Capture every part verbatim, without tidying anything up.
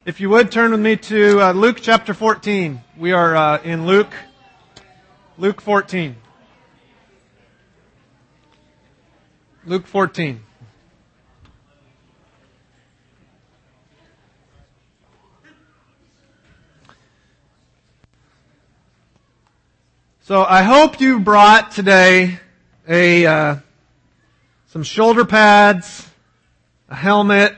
If you would, turn with me to uh, Luke chapter fourteen. We are uh, in Luke, Luke fourteen. Luke fourteen. So I hope you brought today a uh, some shoulder pads, a helmet,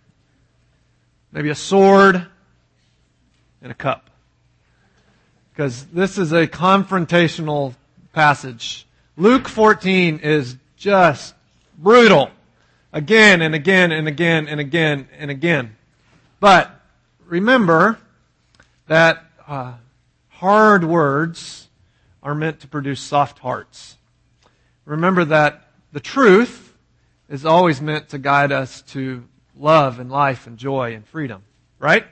maybe a sword, and a cup. Because this is a confrontational passage. Luke fourteen is just brutal. Again and again and again and again and again. But remember that uh, hard words are meant to produce soft hearts. Remember that the truth is always meant to guide us to love and life and joy and freedom. Right?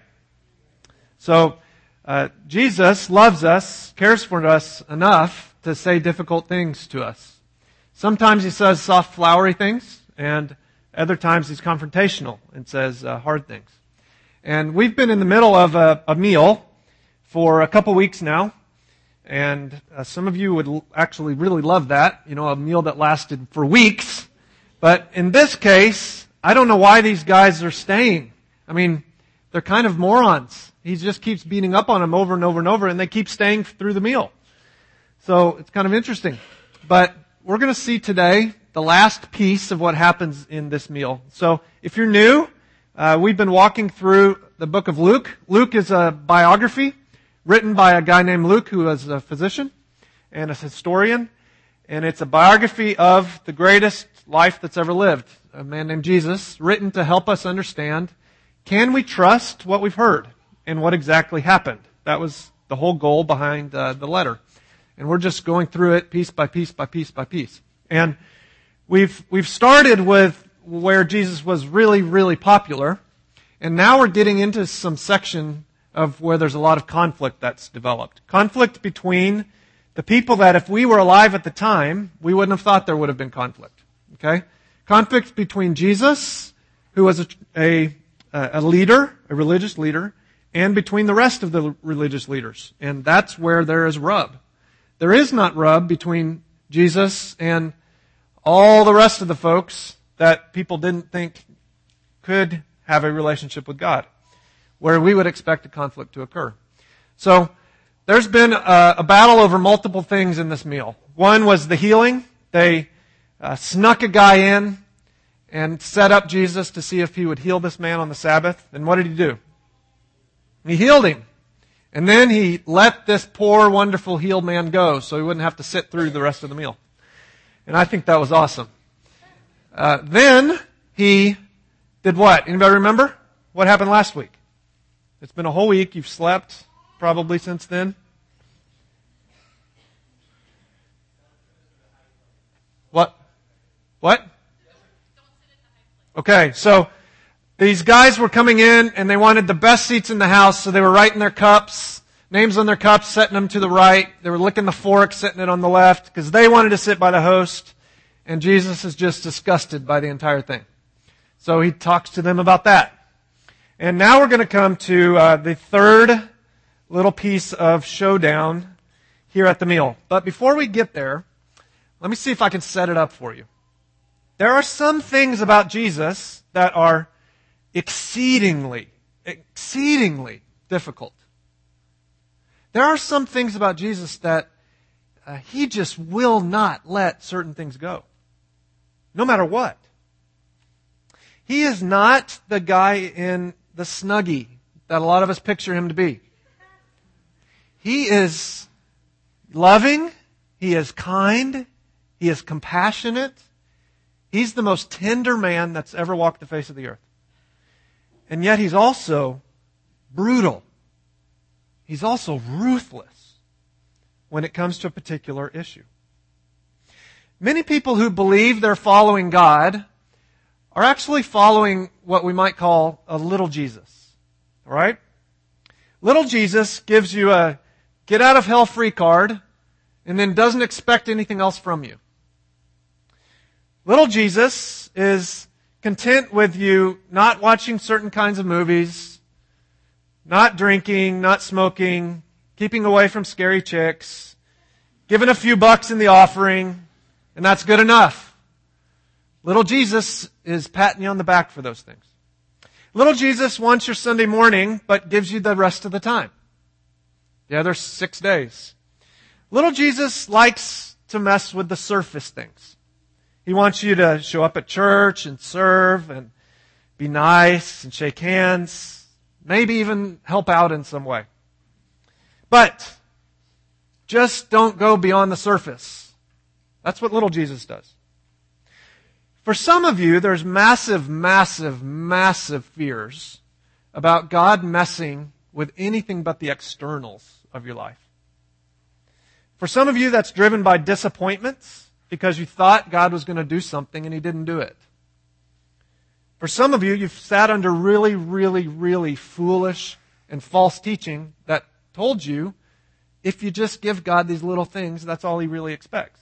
So, uh, Jesus loves us, cares for us enough to say difficult things to us. Sometimes He says soft, flowery things, and other times He's confrontational and says uh, hard things. And we've been in the middle of a, a meal for a couple weeks now, and uh, some of you would l- actually really love that, you know, a meal that lasted for weeks. But in this case, I don't know why these guys are staying. I mean, they're kind of morons. He just keeps beating up on them over and over and over, and they keep staying through the meal. So it's kind of interesting. But we're going to see today the last piece of what happens in this meal. So if you're new, uh, we've been walking through the book of Luke. Luke is a biography written by a guy named Luke, who is a physician and a historian. And it's a biography of the greatest life that's ever lived, a man named Jesus, written to help us understand, can we trust what we've heard and what exactly happened? That was the whole goal behind uh, the letter. And we're just going through it piece by piece by piece by piece. And we've we've started with where Jesus was really, really popular. And now we're getting into some section of where there's a lot of conflict that's developed. Conflict between the people that if we were alive at the time, we wouldn't have thought there would have been conflict. Okay? Conflict between Jesus, who was a, a, a leader, a religious leader, and between the rest of the religious leaders. And that's where there is rub. There is not rub between Jesus and all the rest of the folks that people didn't think could have a relationship with God, where we would expect a conflict to occur. So, there's been a, a battle over multiple things in this meal. One was the healing. They uh, snuck a guy in and set up Jesus to see if he would heal this man on the Sabbath. And what did he do? He healed him. And then he let this poor, wonderful healed man go so he wouldn't have to sit through the rest of the meal. And I think that was awesome. Uh, then he did what? Anybody remember? What happened last week? It's been a whole week. You've slept probably since then. What? What? Okay, so these guys were coming in and they wanted the best seats in the house, so they were writing their cups, names on their cups, setting them to the right. They were licking the fork, setting it on the left, because they wanted to sit by the host, and Jesus is just disgusted by the entire thing. So he talks to them about that. And now we're going to come to uh, the third little piece of showdown here at the meal. But before we get there, let me see if I can set it up for you. There are some things about Jesus that are exceedingly, exceedingly difficult. There are some things about Jesus that uh, He just will not let certain things go. No matter what. He is not the guy in the Snuggie that a lot of us picture Him to be. He is loving. He is kind. He is compassionate. He's the most tender man that's ever walked the face of the earth. And yet He's also brutal. He's also ruthless when it comes to a particular issue. Many people who believe they're following God are actually following what we might call a little Jesus. All right? Little Jesus gives you a get out of hell free card and then doesn't expect anything else from you. Little Jesus is content with you not watching certain kinds of movies, not drinking, not smoking, keeping away from scary chicks, giving a few bucks in the offering, and that's good enough. Little Jesus is patting you on the back for those things. Little Jesus wants your Sunday morning, but gives you the rest of the time. The other six days. Little Jesus likes to mess with the surface things. He wants you to show up at church and serve and be nice and shake hands, maybe even help out in some way. But just don't go beyond the surface. That's what little Jesus does. For some of you, there's massive, massive, massive fears about God messing with anything but the externals of your life. For some of you, that's driven by disappointments because you thought God was going to do something and He didn't do it. For some of you, you've sat under really, really, really foolish and false teaching that told you if you just give God these little things, that's all He really expects.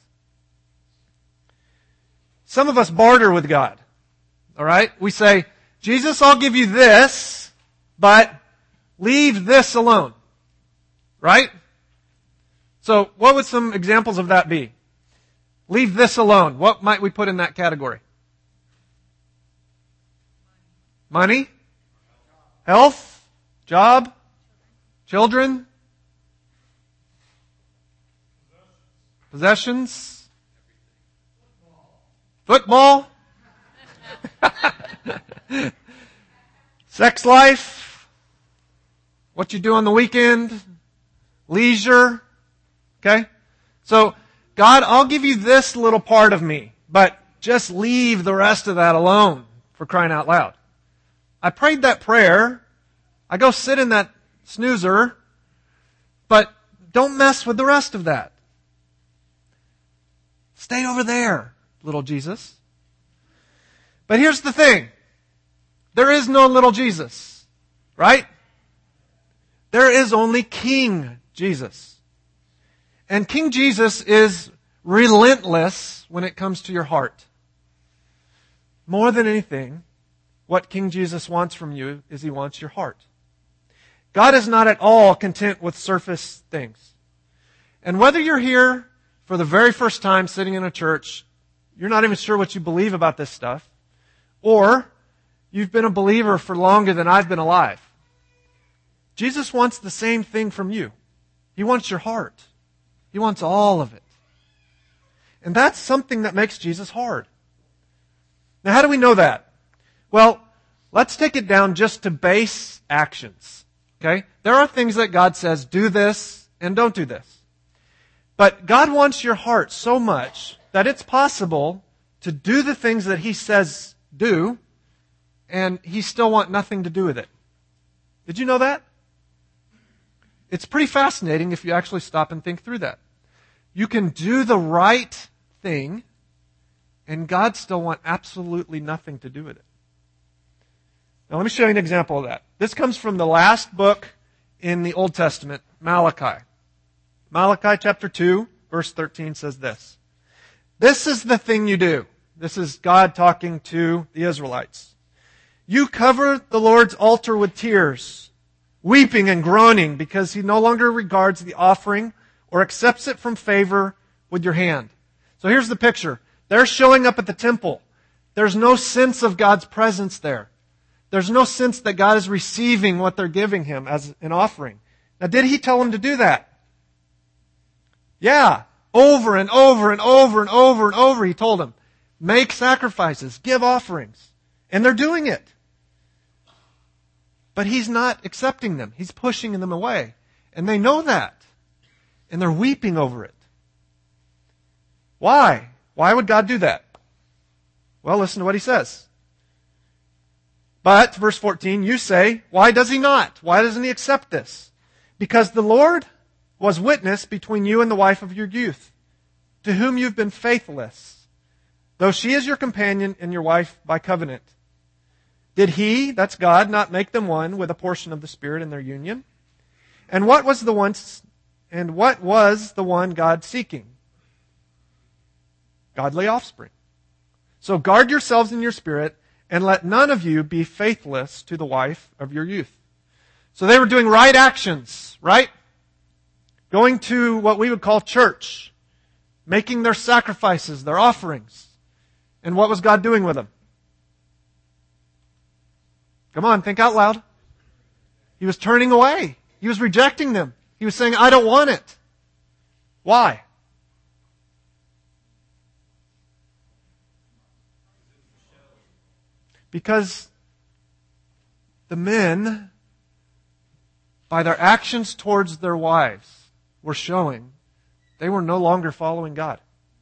Some of us barter with God. All right? We say, Jesus, I'll give you this, but leave this alone. Right? So what would some examples of that be? Leave this alone. What might we put in that category? Money? Health? Job? Children? Possessions? Football? Sex life? What you do on the weekend? Leisure? Okay? So, God, I'll give you this little part of me, but just leave the rest of that alone, for crying out loud. I prayed that prayer. I go sit in that snoozer, but don't mess with the rest of that. Stay over there, little Jesus. But here's the thing. There is no little Jesus, right? There is only King Jesus. And King Jesus is relentless when it comes to your heart. More than anything, what King Jesus wants from you is He wants your heart. God is not at all content with surface things. And whether you're here for the very first time sitting in a church, you're not even sure what you believe about this stuff, or you've been a believer for longer than I've been alive. Jesus wants the same thing from you. He wants your heart. He wants all of it. And that's something that makes Jesus hard. Now, how do we know that? Well, let's take it down just to base actions. Okay? There are things that God says, do this and don't do this. But God wants your heart so much that it's possible to do the things that He says do, and He still want nothing to do with it. Did you know that? It's pretty fascinating if you actually stop and think through that. You can do the right thing, and God still want absolutely nothing to do with it. Now let me show you an example of that. This comes from the last book in the Old Testament, Malachi. Malachi chapter two, verse thirteen says this. This is the thing you do. This is God talking to the Israelites. You cover the Lord's altar with tears, weeping and groaning because He no longer regards the offering or accepts it from favor with your hand. So here's the picture. They're showing up at the temple. There's no sense of God's presence there. There's no sense that God is receiving what they're giving Him as an offering. Now, did He tell them to do that? Yeah. Over and over and over and over and over He told them, make sacrifices, give offerings. And they're doing it. But He's not accepting them. He's pushing them away. And they know that. And they're weeping over it. Why? Why would God do that? Well, listen to what He says. But, verse fourteen, you say, why does He not? Why doesn't He accept this? Because the Lord was witness between you and the wife of your youth, to whom you've been faithless, though she is your companion and your wife by covenant. Did He, that's God, not make them one with a portion of the Spirit in their union? And what was the one, and what was the one God seeking? Godly offspring. So guard yourselves in your spirit, and let none of you be faithless to the wife of your youth. So they were doing right actions, right? Going to what we would call church, making their sacrifices, their offerings. And what was God doing with them? Come on, think out loud. He was turning away. He was rejecting them. He was saying, I don't want it. Why? Because the men, by their actions towards their wives, were showing they were no longer following God.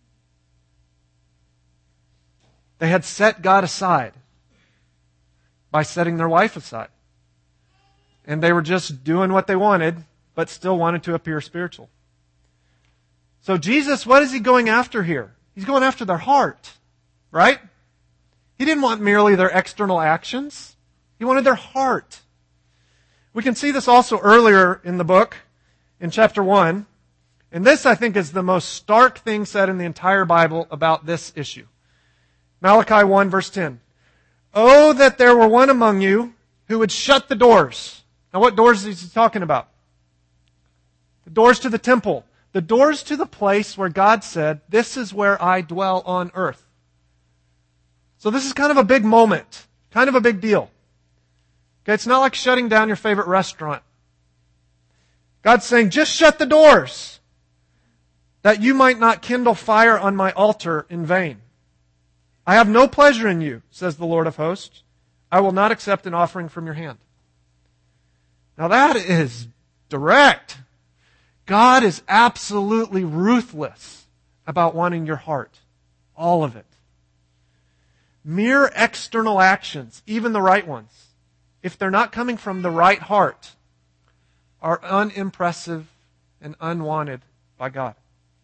They had set God aside by setting their wife aside. And they were just doing what they wanted, but still wanted to appear spiritual. So Jesus, what is He going after here? He's going after their heart, right? He didn't want merely their external actions. He wanted their heart. We can see this also earlier in the book, in chapter one. And this, I think, is the most stark thing said in the entire Bible about this issue. Malachi one, verse ten. Oh, that there were one among you who would shut the doors. Now, what doors is he talking about? The doors to the temple. The doors to the place where God said, this is where I dwell on earth. So this is kind of a big moment. Kind of a big deal. Okay, it's not like shutting down your favorite restaurant. God's saying, just shut the doors, that you might not kindle fire on my altar in vain. I have no pleasure in you, says the Lord of hosts. I will not accept an offering from your hand. Now that is direct. God is absolutely ruthless about wanting your heart. All of it. Mere external actions, even the right ones, if they're not coming from the right heart, are unimpressive and unwanted by God.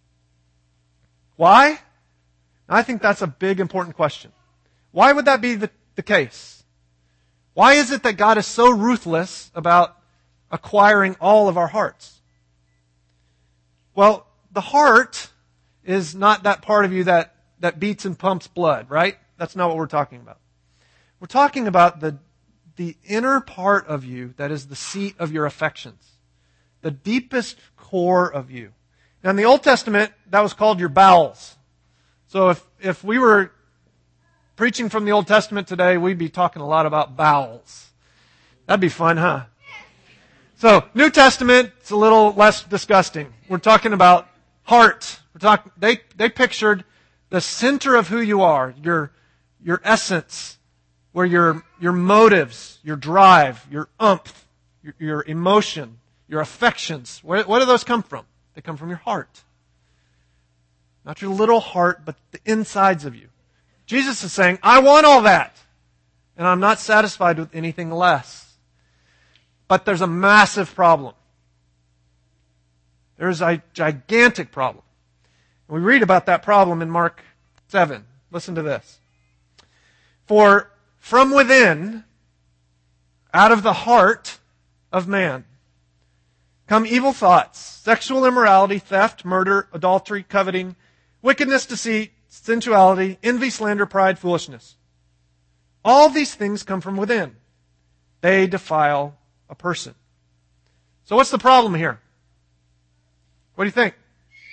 Why? I think that's a big, important question. Why would that be the, the case? Why is it that God is so ruthless about acquiring all of our hearts? Well, the heart is not that part of you that, that beats and pumps blood, right? That's not what we're talking about. We're talking about the, the inner part of you that is the seat of your affections. The deepest core of you. Now in the Old Testament, that was called your bowels. So if, if we were preaching from the Old Testament today, we'd be talking a lot about bowels. That'd be fun, huh? So, New Testament, it's a little less disgusting. We're talking about heart. We're talking, they, they pictured the center of who you are, your, your essence, where your, your motives, your drive, your umph, your, your emotion, your affections, where, where do those come from? They come from your heart. Not your little heart, but the insides of you. Jesus is saying, I want all that. And I'm not satisfied with anything less. But there's a massive problem. There's a gigantic problem. And we read about that problem in Mark seven. Listen to this. For from within, out of the heart of man, come evil thoughts, sexual immorality, theft, murder, adultery, coveting, wickedness, deceit, sensuality, envy, slander, pride, foolishness. All these things come from within. They defile a person. So what's the problem here? What do you think?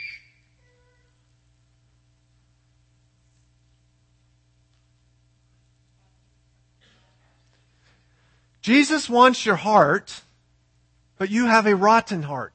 Jesus wants your heart, but you have a rotten heart.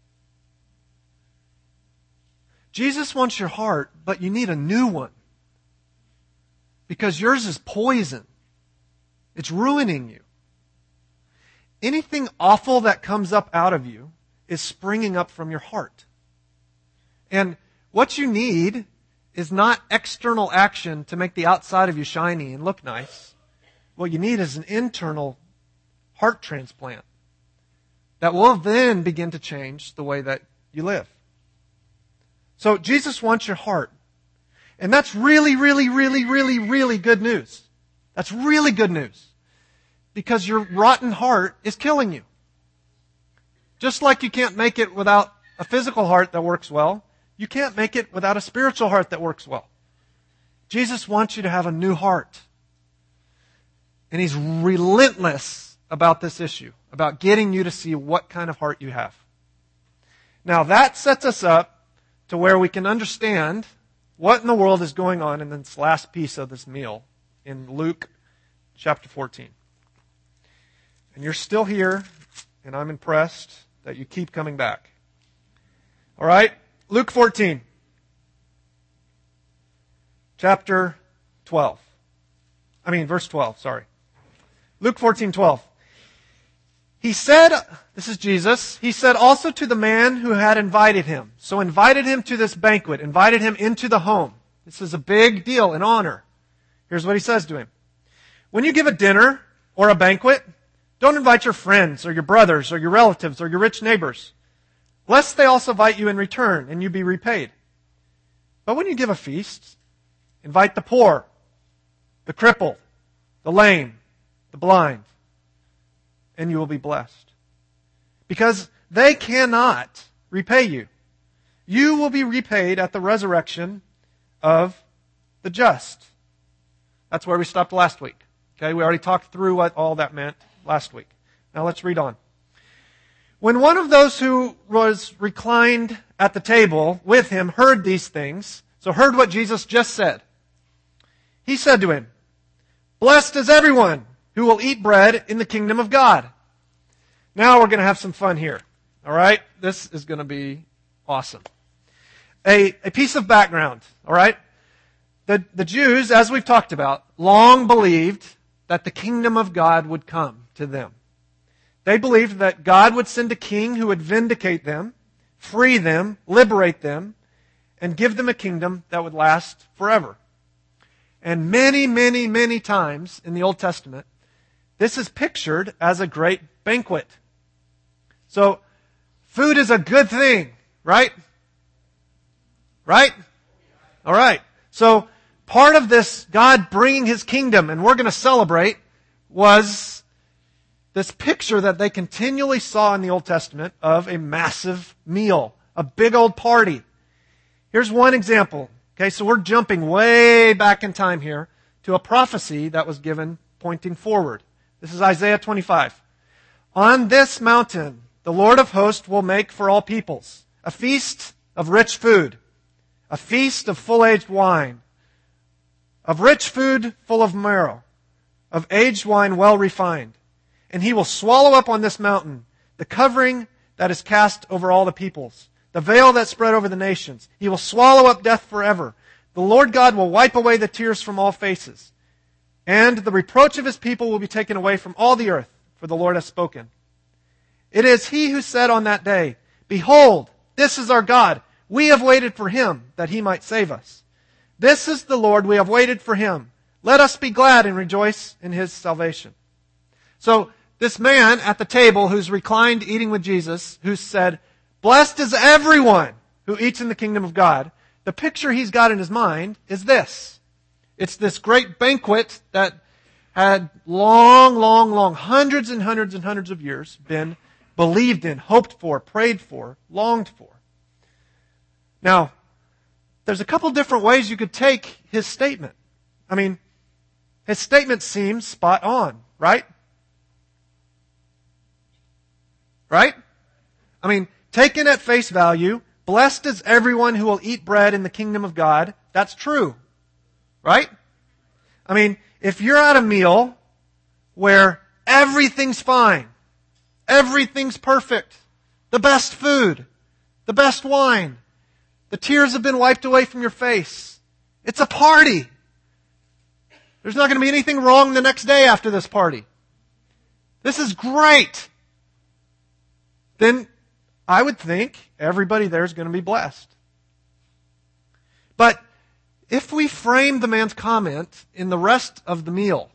Jesus wants your heart, but you need a new one. Because yours is poison. It's ruining you. Anything awful that comes up out of you is springing up from your heart. And what you need is not external action to make the outside of you shiny and look nice. What you need is an internal heart transplant that will then begin to change the way that you live. So Jesus wants your heart. And that's really, really, really, really, really good news. That's really good news. Because your rotten heart is killing you. Just like you can't make it without a physical heart that works well, you can't make it without a spiritual heart that works well. Jesus wants you to have a new heart. And He's relentless about this issue, about getting you to see what kind of heart you have. Now that sets us up to where we can understand what in the world is going on in this last piece of this meal in Luke chapter fourteen. And you're still here, and I'm impressed that you keep coming back. All right, Luke fourteen, chapter twelve. I mean, verse twelve, sorry. Luke fourteen, twelve. He said, this is Jesus, he said also to the man who had invited him. So invited him to this banquet, invited him into the home. This is a big deal, an honor. Here's what he says to him. When you give a dinner or a banquet, don't invite your friends or your brothers or your relatives or your rich neighbors, lest they also invite you in return and you be repaid. But when you give a feast, invite the poor, the crippled, the lame, the blind, and you will be blessed. Because they cannot repay you. You will be repaid at the resurrection of the just. That's where we stopped last week. Okay, we already talked through what all that meant last week. Now let's read on. When one of those who was reclined at the table with him heard these things, so heard what Jesus just said, he said to him, "Blessed is everyone who will eat bread in the kingdom of God." Now we're going to have some fun here. All right? This is going to be awesome. A, a piece of background. All right? The, the Jews, as we've talked about, long believed that the kingdom of God would come to them. They believed that God would send a king who would vindicate them, free them, liberate them, and give them a kingdom that would last forever. And many, many, many times in the Old Testament, this is pictured as a great banquet. So, food is a good thing, right? Right? All right. So, part of this God bringing His kingdom, and we're going to celebrate, was this picture that they continually saw in the Old Testament of a massive meal, a big old party. Here's one example. Okay, so we're jumping way back in time here to a prophecy that was given pointing forward. This is Isaiah twenty-five. On this mountain, the Lord of hosts will make for all peoples a feast of rich food, a feast of full-aged wine, of rich food full of marrow, of aged wine well refined. And he will swallow up on this mountain the covering that is cast over all the peoples, the veil that spread over the nations. He will swallow up death forever. The Lord God will wipe away the tears from all faces. And the reproach of His people will be taken away from all the earth, for the Lord has spoken. It is He who said on that day, "Behold, this is our God. We have waited for Him, that He might save us. This is the Lord, we have waited for Him. Let us be glad and rejoice in His salvation." So, this man at the table who's reclined eating with Jesus, who said, "Blessed is everyone who eats in the kingdom of God," the picture he's got in his mind is this. It's this great banquet that had long, long, long, hundreds and hundreds and hundreds of years been believed in, hoped for, prayed for, longed for. Now, there's a couple different ways you could take his statement. I mean, his statement seems spot on, right? Right? I mean, taken at face value, blessed is everyone who will eat bread in the kingdom of God. That's true. Right? I mean, if you're at a meal where everything's fine, everything's perfect, the best food, the best wine, the tears have been wiped away from your face, it's a party. There's not going to be anything wrong the next day after this party. This is great. Then I would think everybody there is going to be blessed. But if we frame the man's comment in the rest of the meal,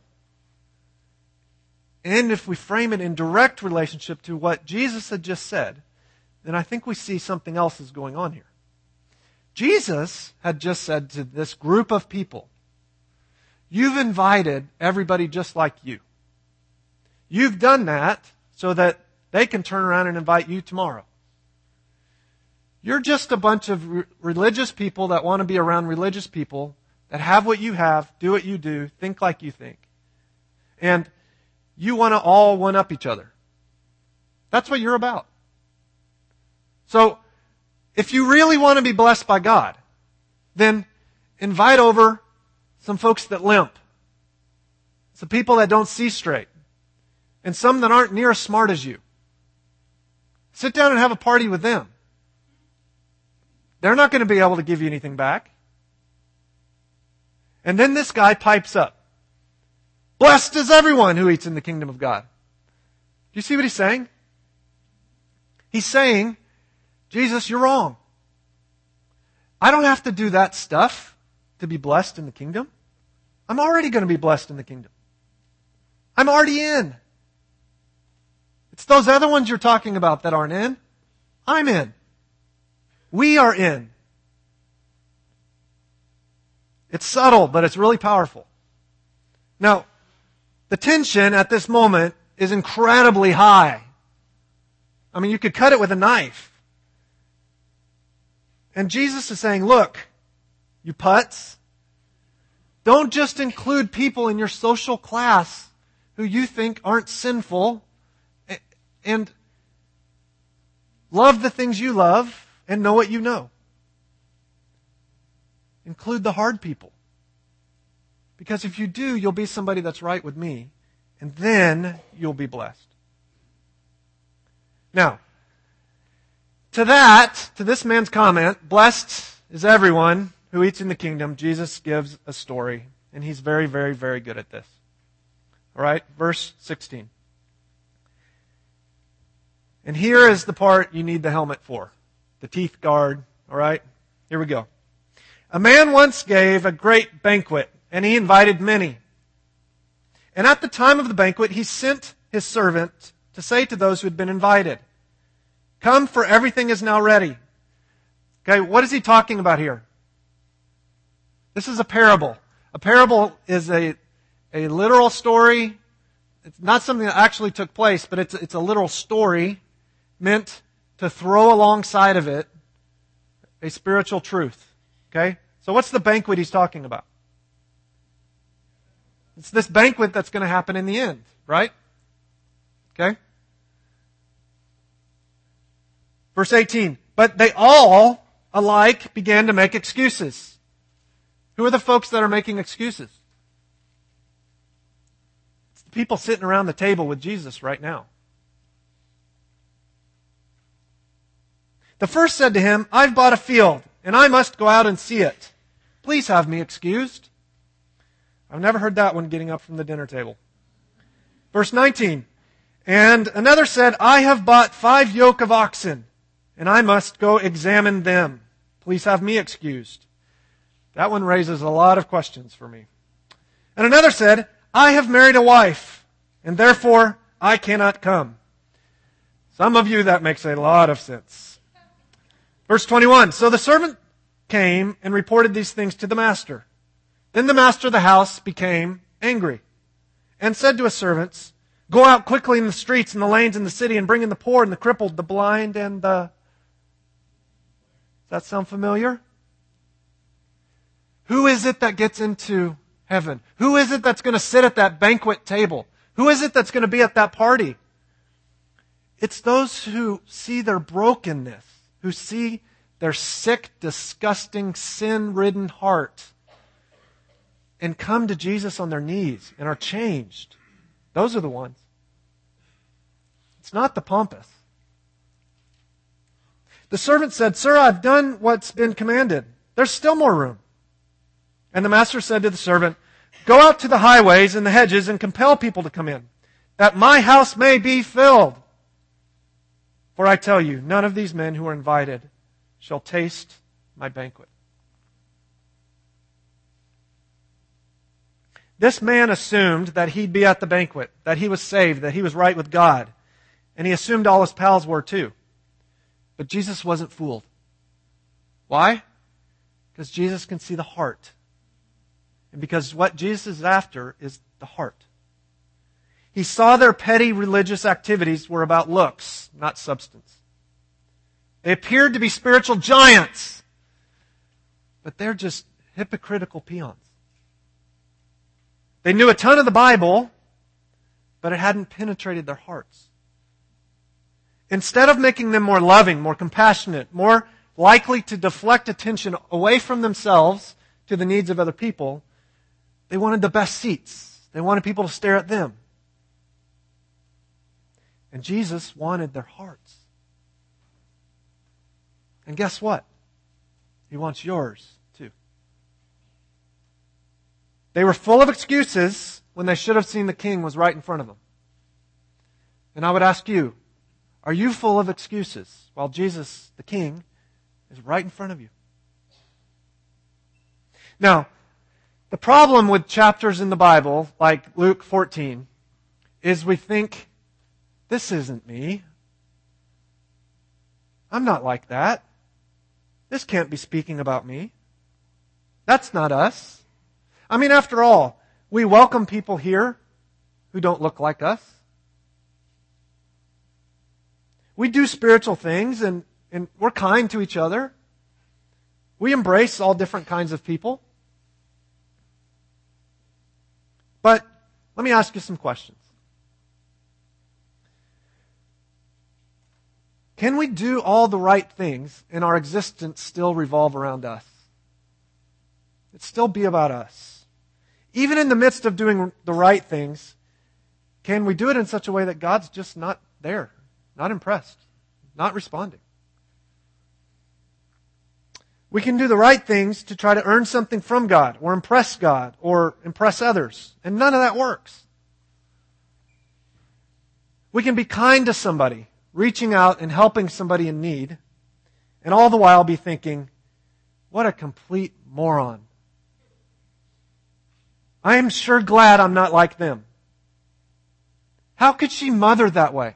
and if we frame it in direct relationship to what Jesus had just said, then I think we see something else is going on here. Jesus had just said to this group of people, "You've invited everybody just like you. You've done that so that they can turn around and invite you tomorrow. You're just a bunch of re- religious people that want to be around religious people that have what you have, do what you do, think like you think. And you want to all one-up each other. That's what you're about. So, if you really want to be blessed by God, then invite over some folks that limp. Some people that don't see straight. And some that aren't near as smart as you. Sit down and have a party with them. They're not going to be able to give you anything back. And then this guy pipes up. Blessed is everyone who eats in the kingdom of God. Do you see what he's saying? He's saying, Jesus, you're wrong. I don't have to do that stuff to be blessed in the kingdom. I'm already going to be blessed in the kingdom. I'm already in. It's those other ones you're talking about that aren't in. I'm in. We are in. It's subtle, but it's really powerful. Now, the tension at this moment is incredibly high. I mean, you could cut it with a knife. And Jesus is saying, look, you putz, don't just include people in your social class who you think aren't sinful and love the things you love and know what you know. Include the hard people. Because if you do, you'll be somebody that's right with me, and then you'll be blessed. Now, to that, to this man's comment, blessed is everyone who eats in the kingdom, Jesus gives a story, and he's very, very, very good at this. All right, verse sixteen. And here is the part you need the helmet for. The teeth guard. All right, here we go. A man once gave a great banquet, and he invited many. And at the time of the banquet, he sent his servant to say to those who had been invited, come, for everything is now ready. Okay, what is he talking about here? This is a parable. A parable is a, a literal story. It's not something that actually took place, but it's, it's a literal story meant to throw alongside of it a spiritual truth. Okay? So what's the banquet he's talking about? It's this banquet that's going to happen in the end, right? Okay? Verse eighteen. But they all alike began to make excuses. Who are the folks that are making excuses? It's the people sitting around the table with Jesus right now. The first said to him, I've bought a field, and I must go out and see it. Please have me excused. I've never heard that one getting up from the dinner table. Verse nineteen. And another said, I have bought five yoke of oxen, and I must go examine them. Please have me excused. That one raises a lot of questions for me. And another said, I have married a wife, and therefore I cannot come. Some of you, that makes a lot of sense. Verse twenty-one. So the servant came and reported these things to the master. Then the master of the house became angry and said to his servants, go out quickly in the streets and the lanes in the city and bring in the poor and the crippled, the blind and the... Does that sound familiar? Who is it that gets into heaven? Who is it that's going to sit at that banquet table? Who is it that's going to be at that party? It's those who see their brokenness, who see their sick, disgusting, sin-ridden heart and come to Jesus on their knees and are changed. Those are the ones. It's not the pompous. The servant said, Sir, I've done what's been commanded. There's still more room. And the master said to the servant, go out to the highways and the hedges and compel people to come in, that my house may be filled. For I tell you, none of these men who are invited shall taste my banquet. This man assumed that he'd be at the banquet, that he was saved, that he was right with God. And he assumed all his pals were too. But Jesus wasn't fooled. Why? Because Jesus can see the heart. And because what Jesus is after is the heart. He saw their petty religious activities were about looks, not substance. They appeared to be spiritual giants, but they're just hypocritical peons. They knew a ton of the Bible, but it hadn't penetrated their hearts. Instead of making them more loving, more compassionate, more likely to deflect attention away from themselves to the needs of other people, they wanted the best seats. They wanted people to stare at them. And Jesus wanted their hearts. And guess what? He wants yours too. They were full of excuses when they should have seen the King was right in front of them. And I would ask you, are you full of excuses while Jesus, the King, is right in front of you? Now, the problem with chapters in the Bible, like Luke fourteen, is we think, this isn't me. I'm not like that. This can't be speaking about me. That's not us. I mean, after all, we welcome people here who don't look like us. We do spiritual things and, and we're kind to each other. We embrace all different kinds of people. But let me ask you some questions. Can we do all the right things and our existence still revolve around us? It still be about us. Even in the midst of doing the right things, can we do it in such a way that God's just not there, not impressed, not responding? We can do the right things to try to earn something from God or impress God or impress others, and none of that works. We can be kind to somebody, reaching out and helping somebody in need, and all the while be thinking, what a complete moron. I am sure glad I'm not like them. How could she mother that way?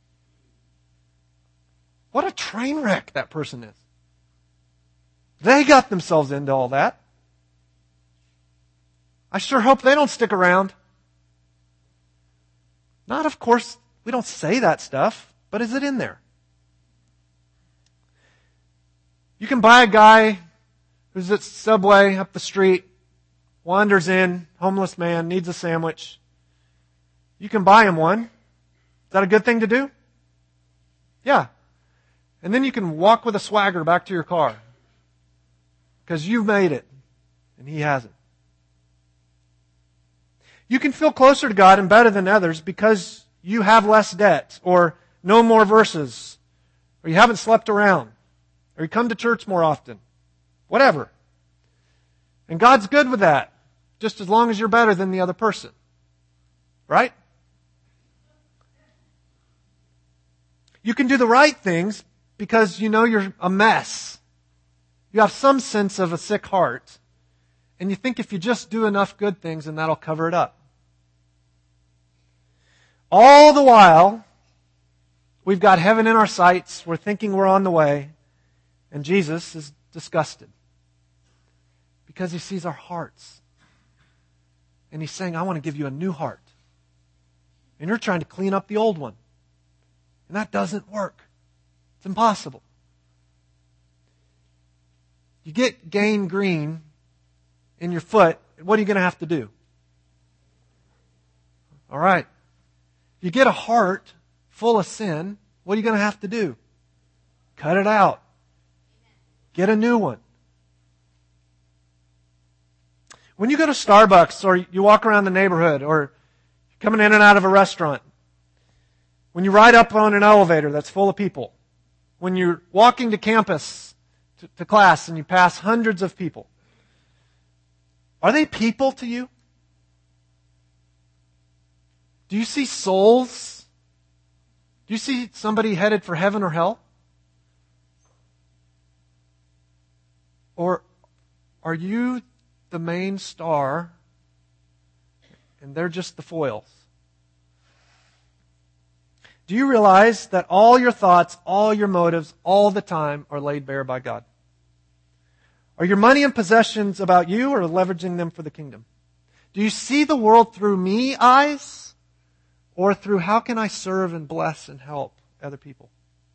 What a train wreck that person is. They got themselves into all that. I sure hope they don't stick around. Not, of course, we don't say that stuff, but is it in there? You can buy a guy who's at Subway up the street, wanders in, homeless man, needs a sandwich. You can buy him one. Is that a good thing to do? Yeah. And then you can walk with a swagger back to your car. Because you've made it, and he hasn't. You can feel closer to God and better than others because you have less debt, or know more verses, or you haven't slept around, or you come to church more often. Whatever. And God's good with that, just as long as you're better than the other person. Right? You can do the right things because you know you're a mess. You have some sense of a sick heart, and you think if you just do enough good things, then that'll cover it up. All the while, we've got heaven in our sights, we're thinking we're on the way, and Jesus is disgusted because he sees our hearts. And he's saying, I want to give you a new heart. And you're trying to clean up the old one. And that doesn't work. It's impossible. You get gangrene in your foot, what are you going to have to do? All right. You get a heart full of sin, what are you going to have to do? Cut it out. Get a new one. When you go to Starbucks or you walk around the neighborhood or you're coming in and out of a restaurant, when you ride up on an elevator that's full of people, when you're walking to campus, to, to class, and you pass hundreds of people, are they people to you? Do you see souls? Do you see somebody headed for heaven or hell? Or are you the main star and they're just the foils? Do you realize that all your thoughts, all your motives, all the time are laid bare by God? Are your money and possessions about you or leveraging them for the kingdom? Do you see the world through me eyes or through how can I serve and bless and help other people?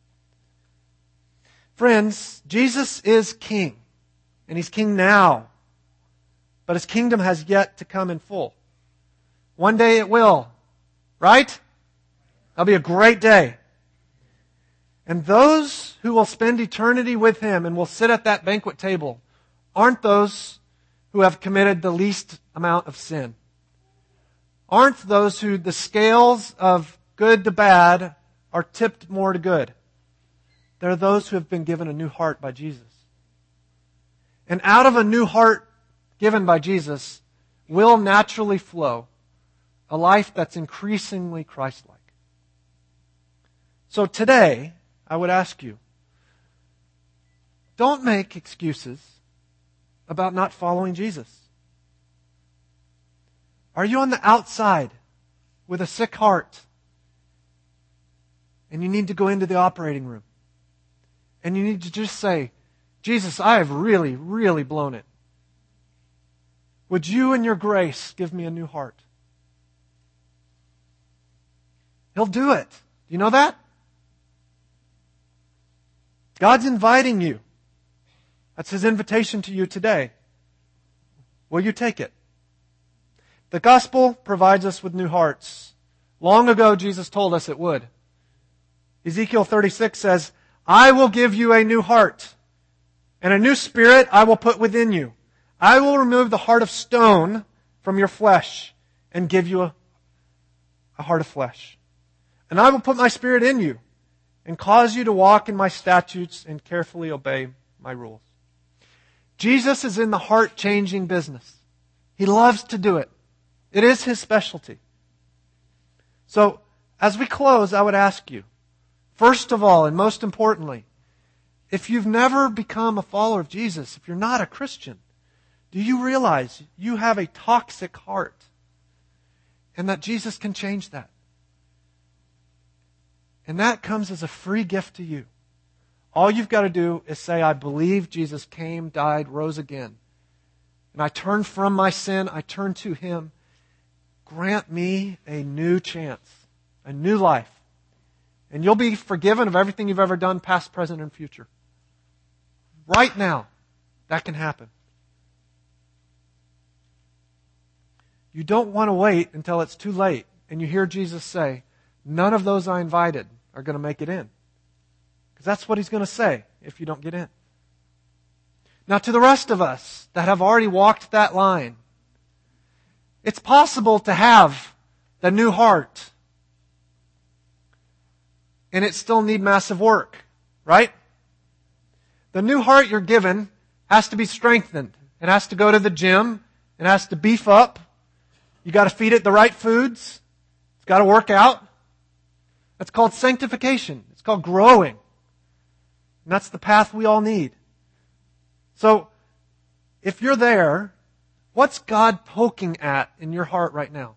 Friends, Jesus is king, and he's king now, but his kingdom has yet to come in full. One day it will, Right? That'll be a great day. And those who will spend eternity with Him and will sit at that banquet table aren't those who have committed the least amount of sin. Aren't those who the scales of good to bad are tipped more to good. They're those who have been given a new heart by Jesus. And out of a new heart given by Jesus will naturally flow a life that's increasingly Christ-like. So today, I would ask you, don't make excuses about not following Jesus. Are you on the outside with a sick heart and you need to go into the operating room and you need to just say, Jesus, I have really, really blown it. Would you in your grace give me a new heart? He'll do it. Do you know that? God's inviting you. That's His invitation to you today. Will you take it? The gospel provides us with new hearts. Long ago, Jesus told us it would. Ezekiel thirty-six says, I will give you a new heart, and a new spirit I will put within you. I will remove the heart of stone from your flesh and give you a, a heart of flesh. And I will put my spirit in you and cause you to walk in my statutes and carefully obey my rules. Jesus is in the heart-changing business. He loves to do it. It is His specialty. So, as we close, I would ask you, first of all, and most importantly, if you've never become a follower of Jesus, if you're not a Christian, do you realize you have a toxic heart and that Jesus can change that? And that comes as a free gift to you. All you've got to do is say, I believe Jesus came, died, rose again. And I turn from my sin, I turn to Him. Grant me a new chance, a new life. And you'll be forgiven of everything you've ever done, past, present, and future. Right now, that can happen. You don't want to wait until it's too late and you hear Jesus say, none of those I invited are going to make it in. Because that's what He's going to say if you don't get in. Now, to the rest of us that have already walked that line, it's possible to have the new heart and it still need massive work, right? The new heart you're given has to be strengthened. It has to go to the gym. It has to beef up. You got to feed it the right foods. It's got to work out. That's called sanctification. It's called growing. And that's the path we all need. So, if you're there, what's God poking at in your heart right now?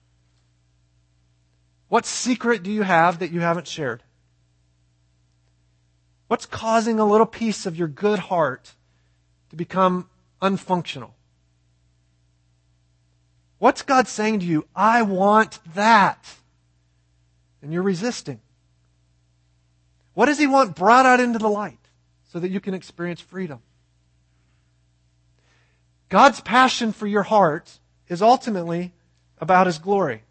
What secret do you have that you haven't shared? What's causing a little piece of your good heart to become unfunctional? What's God saying to you? I want that. And you're resisting. What does He want brought out into the light so that you can experience freedom? God's passion for your heart is ultimately about His glory.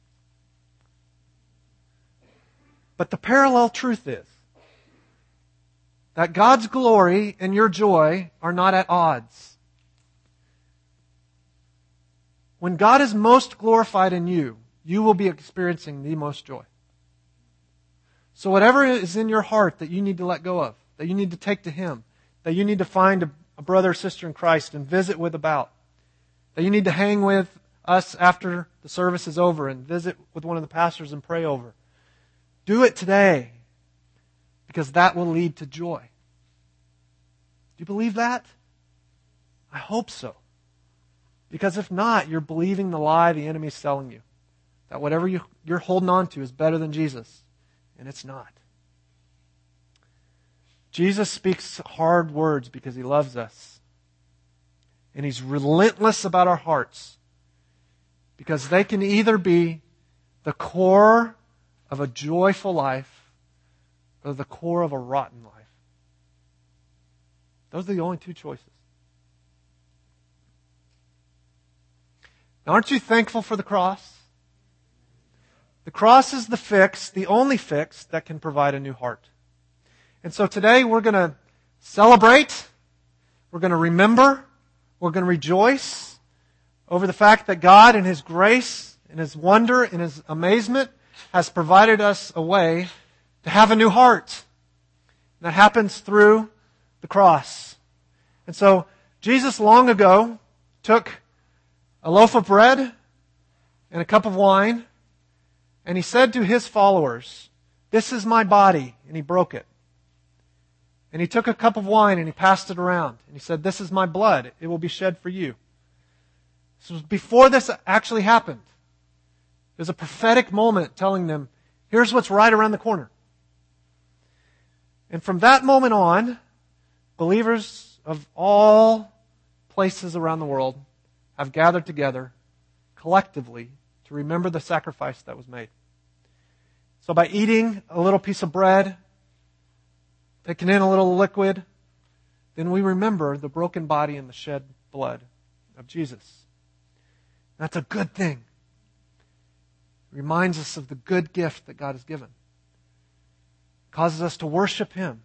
But the parallel truth is that God's glory and your joy are not at odds. When God is most glorified in you, you will be experiencing the most joy. So whatever is in your heart that you need to let go of, that you need to take to Him, that you need to find a, a brother or sister in Christ and visit with about, that you need to hang with us after the service is over and visit with one of the pastors and pray over, do it today, because that will lead to joy. Do you believe that? I hope so. Because if not, you're believing the lie the enemy is selling you. That whatever you, you're holding on to is better than Jesus. And it's not. Jesus speaks hard words because He loves us. And He's relentless about our hearts. Because they can either be the core of a joyful life or the core of a rotten life. Those are the only two choices. Now, aren't you thankful for the cross? The cross is the fix, the only fix that can provide a new heart. And so today we're going to celebrate, we're going to remember, we're going to rejoice over the fact that God in His grace, in His wonder, in His amazement, has provided us a way to have a new heart. And that happens through the cross. And so Jesus long ago took a loaf of bread and a cup of wine, and He said to His followers, "This is my body," and He broke it. And He took a cup of wine and He passed it around, and He said, "This is my blood, it will be shed for you." So before this actually happened, there's a prophetic moment telling them, here's what's right around the corner. And from that moment on, believers of all places around the world have gathered together collectively to remember the sacrifice that was made. So by eating a little piece of bread, taking in a little liquid, then we remember the broken body and the shed blood of Jesus. That's a good thing. It reminds us of the good gift that God has given. It causes us to worship Him.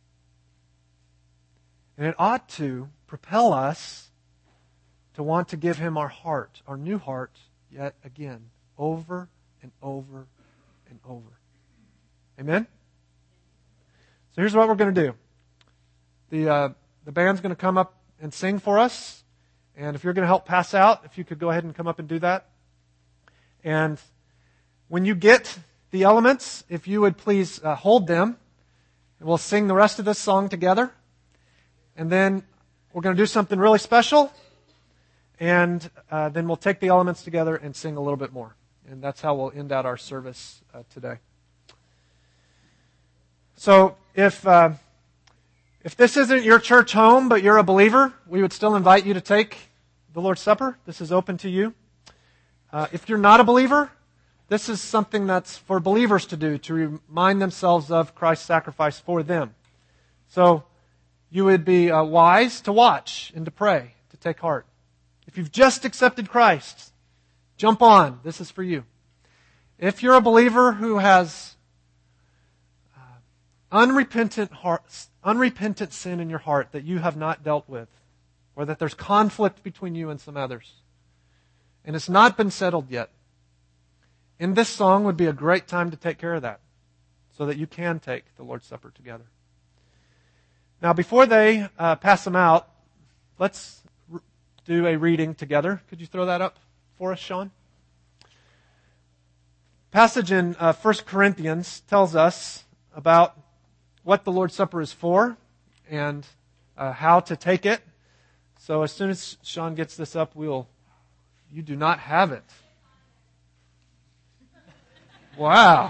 And it ought to propel us to want to give Him our heart, our new heart, yet again, over and over and over. Amen? So here's what we're going to do. The uh, the band's going to come up and sing for us. And if you're going to help pass out, if you could go ahead and come up and do that. And when you get the elements, if you would please uh, hold them. And we'll sing the rest of this song together. And then we're going to do something really special. And uh, then we'll take the elements together and sing a little bit more. And that's how we'll end out our service uh, today. So if uh, if this isn't your church home, but you're a believer, we would still invite you to take the Lord's Supper. This is open to you. Uh, if you're not a believer, this is something that's for believers to do, to remind themselves of Christ's sacrifice for them. So you would be uh, wise to watch and to pray, to take heart. If you've just accepted Christ, jump on. This is for you. If you're a believer who has uh, unrepentant heart, unrepentant sin in your heart that you have not dealt with, or that there's conflict between you and some others, and it's not been settled yet, in this song would be a great time to take care of that, so that you can take the Lord's Supper together. Now, before they uh, pass them out, let's r- do a reading together. Could you throw that up for us, Sean? Passage in uh, First Corinthians tells us about what the Lord's Supper is for and uh, how to take it. So as soon as Sean gets this up, we'll... You do not have it. Wow.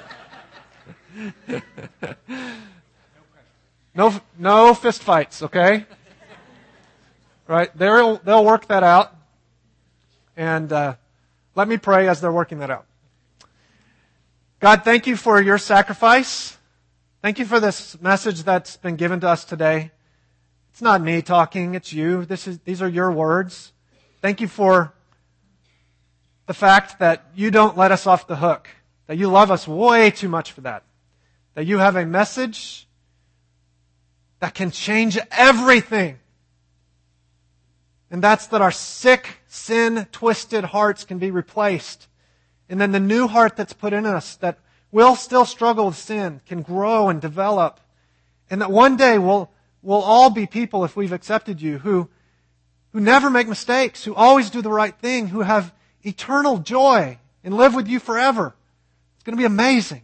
No, no fist fights, okay? Right? They'll, they'll work that out. And uh, let me pray as they're working that out. God, thank you for your sacrifice. Thank you for this message that's been given to us today. It's not me talking, it's you. This is, these are your words. Thank you for the fact that you don't let us off the hook. That you love us way too much for that. That you have a message that can change everything. And that's that our sick, sin-twisted hearts can be replaced. And then the new heart that's put in us that will still struggle with sin can grow and develop. And that one day we'll, we'll all be people, if we've accepted you, who, who never make mistakes, who always do the right thing, who have eternal joy and live with you forever. It's going to be amazing.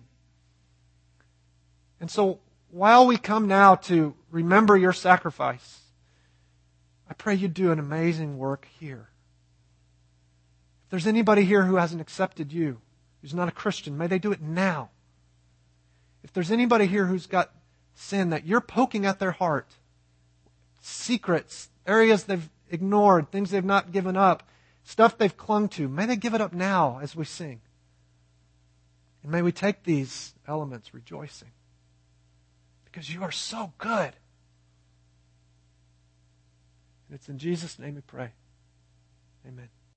And so while we come now to remember your sacrifice, I pray you do an amazing work here. If there's anybody here who hasn't accepted you, who's not a Christian, may they do it now. If there's anybody here who's got sin that you're poking at their heart, secrets, areas they've ignored, things they've not given up, stuff they've clung to, may they give it up now as we sing. And may we take these elements rejoicing. Because you are so good. And it's in Jesus' name we pray. Amen.